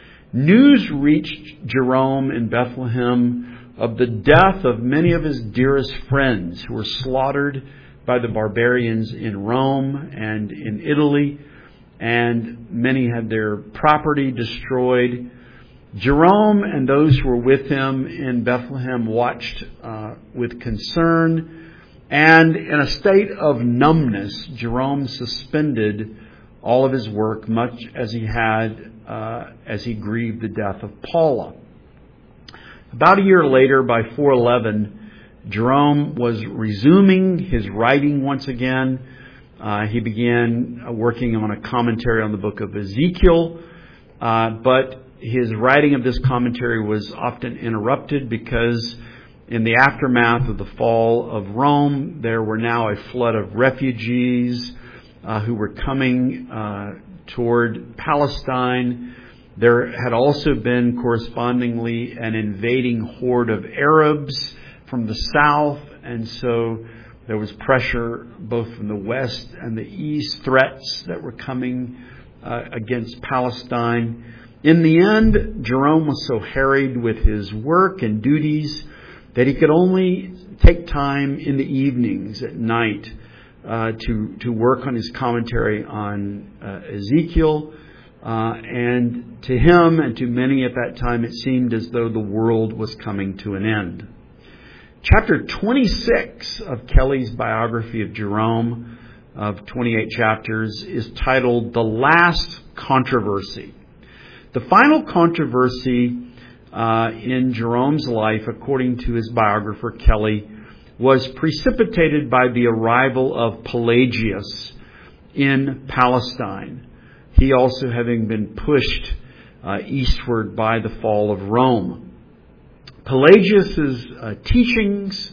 News reached Jerome in Bethlehem of the death of many of his dearest friends who were slaughtered by the barbarians in Rome and in Italy, and many had their property destroyed. Jerome and those who were with him in Bethlehem watched with concern, and in a state of numbness, Jerome suspended all of his work, much as he had as he grieved the death of Paula. About a year later, by 411, Jerome was resuming his writing once again. He began working on a commentary on the book of Ezekiel, but his writing of this commentary was often interrupted because in the aftermath of the fall of Rome, there were now a flood of refugees who were coming toward Palestine. There had also been correspondingly an invading horde of Arabs from the south, and so there was pressure both from the west and the east, threats that were coming against Palestine. In the end, Jerome was so harried with his work and duties that he could only take time in the evenings at night to work on his commentary on Ezekiel. And to him and to many at that time, it seemed as though the world was coming to an end. Chapter 26 of Kelly's biography of Jerome, of 28 chapters, is titled The Last Controversy. The final controversy in Jerome's life, according to his biographer Kelly, was precipitated by the arrival of Pelagius in Palestine, he also having been pushed eastward by the fall of Rome. Pelagius's teachings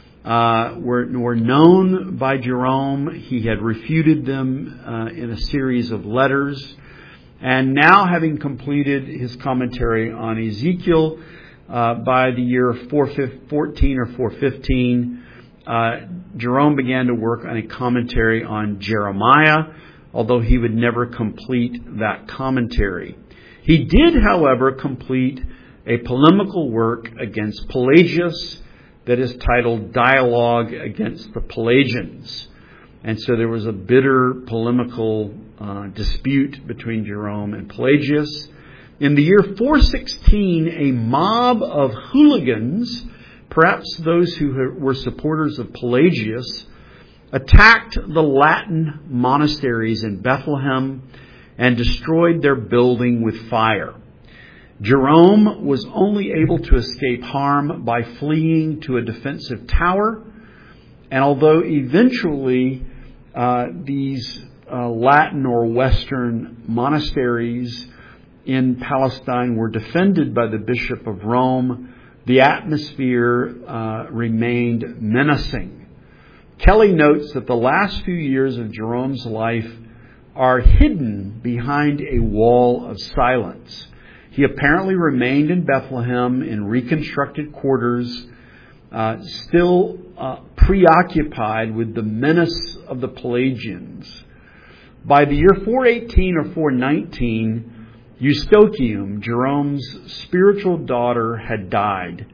were known by Jerome. He had refuted them in a series of letters. And now, having completed his commentary on Ezekiel by the year 414 or 415, Jerome began to work on a commentary on Jeremiah, although he would never complete that commentary. He did, however, complete a polemical work against Pelagius that is titled Dialogue Against the Pelagians. And so there was a bitter polemical dispute between Jerome and Pelagius. In the year 416, a mob of hooligans, perhaps those who were supporters of Pelagius, attacked the Latin monasteries in Bethlehem and destroyed their building with fire. Jerome was only able to escape harm by fleeing to a defensive tower, and although eventually these Latin or Western monasteries in Palestine were defended by the Bishop of Rome, the atmosphere remained menacing. Kelly notes that the last few years of Jerome's life are hidden behind a wall of silence. He apparently remained in Bethlehem in reconstructed quarters, still preoccupied with the menace of the Pelagians. By the year 418 or 419, Eustochium, Jerome's spiritual daughter, had died.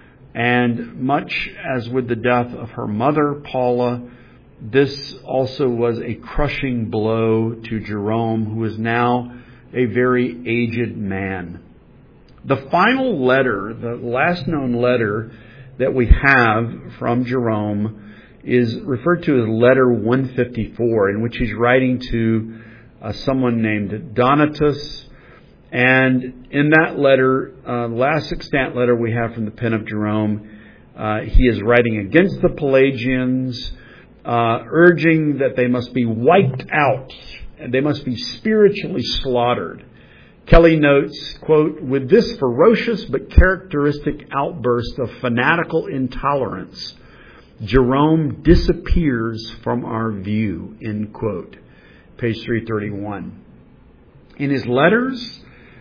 And much as with the death of her mother, Paula, this also was a crushing blow to Jerome, who is now a very aged man. The final letter, the last known letter that we have from Jerome, is referred to as letter 154, in which he's writing to someone named Donatus. And in that letter, the last extant letter we have from the pen of Jerome, he is writing against the Pelagians, urging that they must be wiped out and they must be spiritually slaughtered. Kelly notes, quote, "With this ferocious but characteristic outburst of fanatical intolerance, Jerome disappears from our view," end quote. Page 331. In his letters,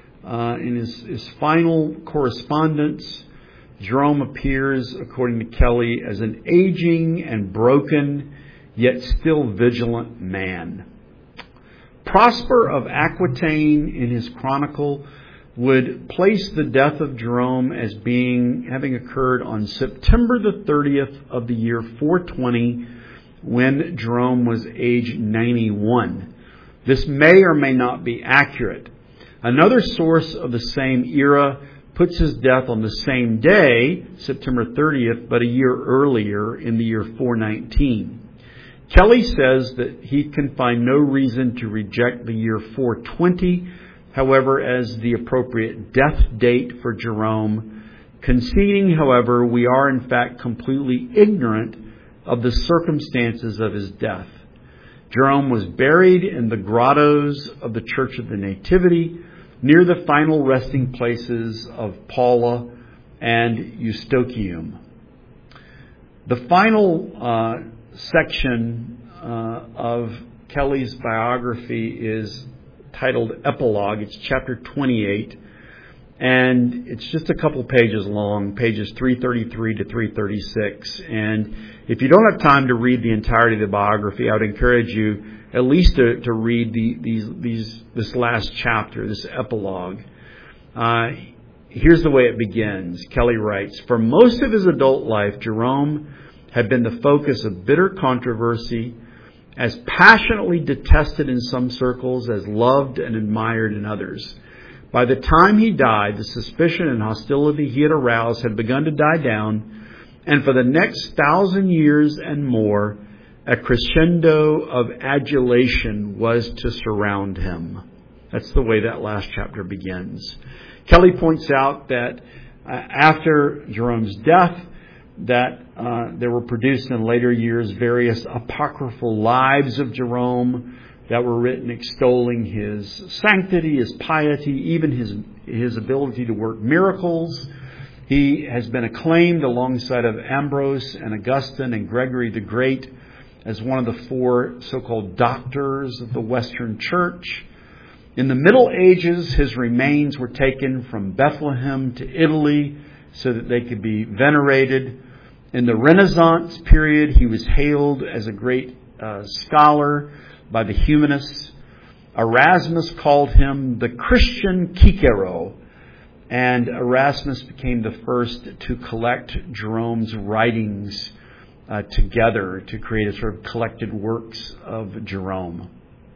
in his final correspondence, Jerome appears, according to Kelly, as an aging and broken, yet still vigilant man. Prosper of Aquitaine, in his chronicle, would place the death of Jerome as having occurred on September the 30th of the year 420, when Jerome was age 91. This may or may not be accurate. Another source of the same era puts his death on the same day, September 30th, but a year earlier in the year 419. Kelly says that he can find no reason to reject the year 420, however, as the appropriate death date for Jerome, conceding, however, we are in fact completely ignorant of the circumstances of his death. Jerome was buried in the grottos of the Church of the Nativity, near the final resting places of Paula and Eustochium. The final section of Kelly's biography is titled Epilogue. It's chapter 28, and it's just a couple pages long, pages 333 to 336. And if you don't have time to read the entirety of the biography, I would encourage you at least to read this last chapter, this epilogue. Here's the way it begins. Kelly writes, "For most of his adult life, Jerome had been the focus of bitter controversy, as passionately detested in some circles, as loved and admired in others. By the time he died, the suspicion and hostility he had aroused had begun to die down, and for the next 1,000 years and more, a crescendo of adulation was to surround him." That's the way that last chapter begins. Kelly points out that after Jerome's death, that there were produced in later years various apocryphal lives of Jerome that were written extolling his sanctity, his piety, even his ability to work miracles. He has been acclaimed alongside of Ambrose and Augustine and Gregory the Great as one of the four so-called doctors of the Western Church. In the Middle Ages, his remains were taken from Bethlehem to Italy so that they could be venerated. In the Renaissance period, he was hailed as a great scholar by the humanists. Erasmus called him the Christian Cicero, and Erasmus became the first to collect Jerome's writings together to create a sort of collected works of Jerome.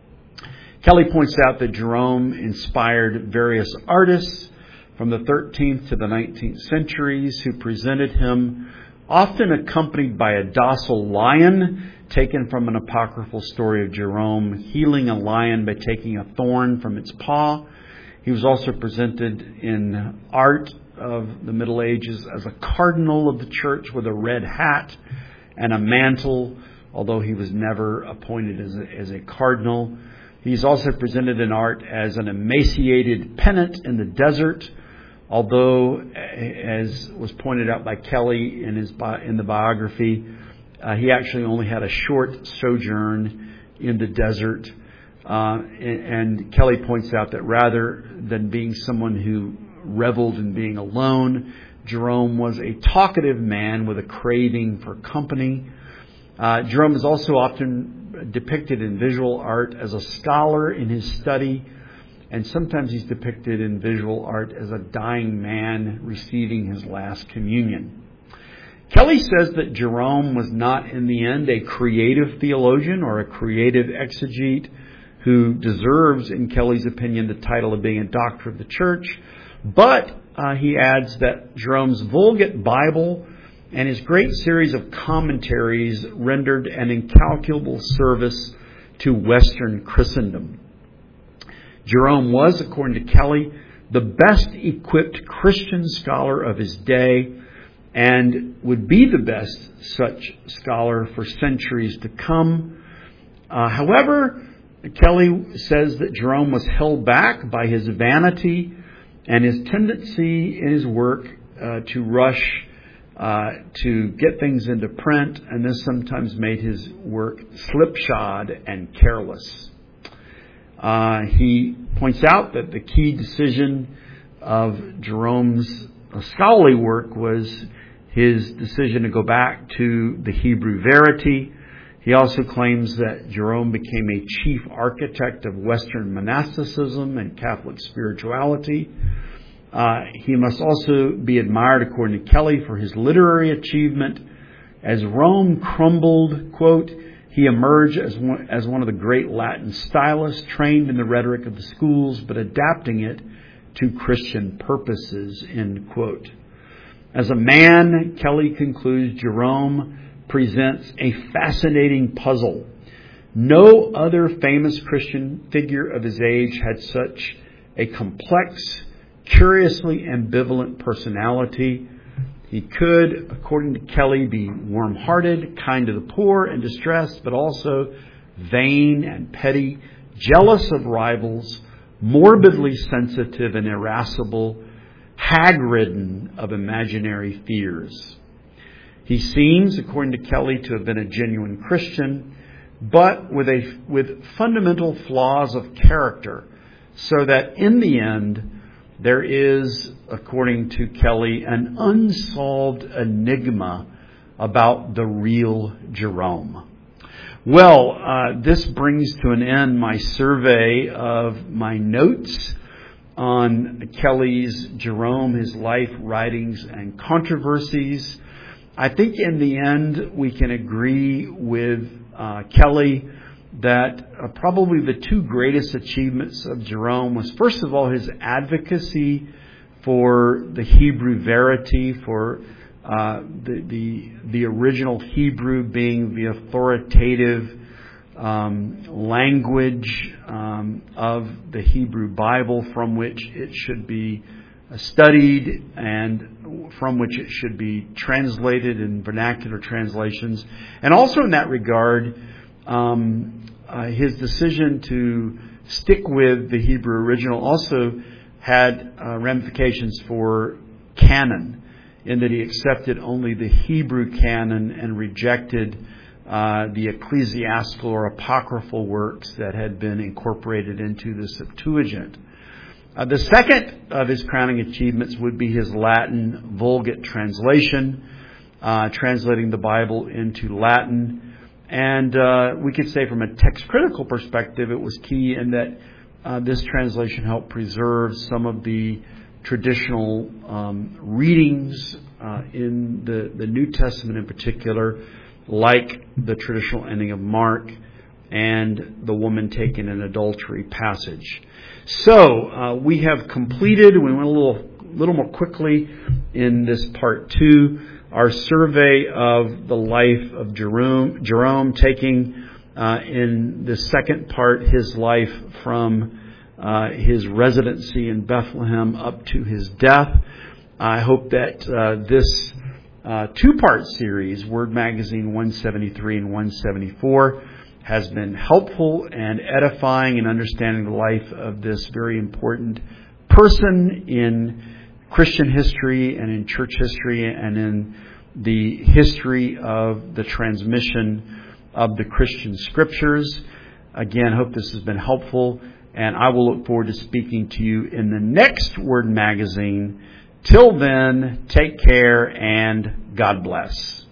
Kelly points out that Jerome inspired various artists from the 13th to the 19th centuries who presented him, often accompanied by a docile lion taken from an apocryphal story of Jerome, healing a lion by taking a thorn from its paw. He was also presented in art of the Middle Ages as a cardinal of the church with a red hat and a mantle, although he was never appointed as a cardinal. He's also presented in art as an emaciated pennant in the desert, although, as was pointed out by Kelly in the biography, He actually only had a short sojourn in the desert. And Kelly points out that rather than being someone who reveled in being alone, Jerome was a talkative man with a craving for company. Jerome is also often depicted in visual art as a scholar in his study, and sometimes he's depicted in visual art as a dying man receiving his last communion. Kelly says that Jerome was not in the end a creative theologian or a creative exegete who deserves, in Kelly's opinion, the title of being a doctor of the church, but he adds that Jerome's Vulgate Bible and his great series of commentaries rendered an incalculable service to Western Christendom. Jerome was, according to Kelly, the best equipped Christian scholar of his day and would be the best such scholar for centuries to come. However, Kelly says that Jerome was held back by his vanity and his tendency in his work to rush to get things into print, and this sometimes made his work slipshod and careless. He points out that the key decision of Jerome's scholarly work was his decision to go back to the Hebrew Verity. He also claims that Jerome became a chief architect of Western monasticism and Catholic spirituality. He must also be admired, according to Kelly, for his literary achievement. As Rome crumbled, quote, he emerged as one of the great Latin stylists, trained in the rhetoric of the schools, but adapting it to Christian purposes, end quote. As a man, Kelly concludes, Jerome presents a fascinating puzzle. No other famous Christian figure of his age had such a complex, curiously ambivalent personality. He could, according to Kelly, be warm-hearted, kind to the poor and distressed, but also vain and petty, jealous of rivals, morbidly sensitive and irascible, hag-ridden of imaginary fears. He seems, according to Kelly, to have been a genuine Christian, but with fundamental flaws of character, so that in the end, there is, according to Kelly, an unsolved enigma about the real Jerome. Well, this brings to an end my survey of my notes on Kelly's Jerome, his life, writings, and controversies. I think in the end we can agree with Kelly that probably the two greatest achievements of Jerome was, first of all, his advocacy for the Hebrew Verity, for the original Hebrew being the authoritative language of the Hebrew Bible from which it should be studied and from which it should be translated in vernacular translations. And also in that regard, his decision to stick with the Hebrew original also had ramifications for canon, in that he accepted only the Hebrew canon and rejected the ecclesiastical or apocryphal works that had been incorporated into the Septuagint. The second of his crowning achievements would be his Latin Vulgate translation, translating the Bible into Latin. And we could say from a text-critical perspective, it was key in that this translation helped preserve some of the traditional readings in the New Testament in particular, like the traditional ending of Mark and the woman taken in adultery passage. So we have completed, we went a little more quickly in this part 2, our survey of the life of Jerome, taking in the second part his life from his residency in Bethlehem up to his death. I hope that this two-part series, Word Magazine 173 and 174, has been helpful and edifying in understanding the life of this very important person in Christian history and in church history and in the history of the transmission of the Christian Scriptures. Again, hope this has been helpful, and I will look forward to speaking to you in the next Word Magazine. Till then, take care and God bless.